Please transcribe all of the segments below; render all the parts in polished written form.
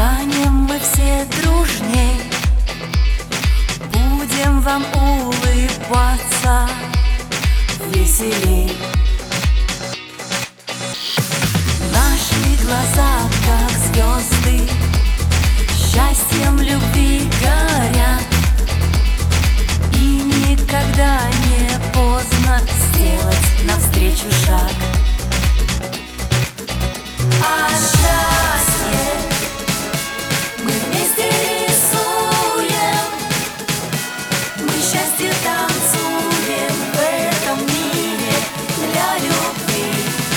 Станем мы все дружней, будем вам улыбаться веселей. Наши глаза, как звезды, счастьем любви горят, и никогда не поздно сделать навстречу шаг. А счастье мы вместе рисуем, мы счастье танцуем в этом мире для любви.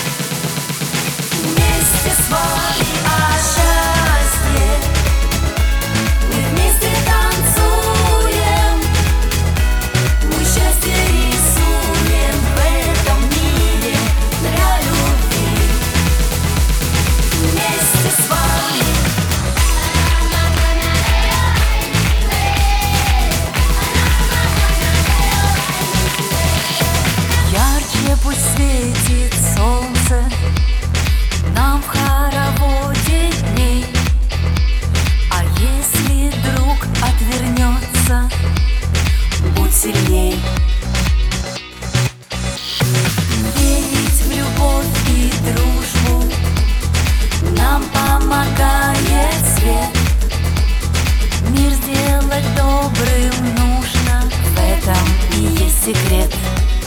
Вместе с вами, а счастье мы вместе танцуем, мы счастье рисуем в этом мире для любви. Вместе с вами. Ярче пусть светит солнце нам в хороводе дней, а если друг отвернется, будь сильней. Верить в любовь и дружбу нам помогает свет. Мир сделать добрым нужно, в этом и есть секрет.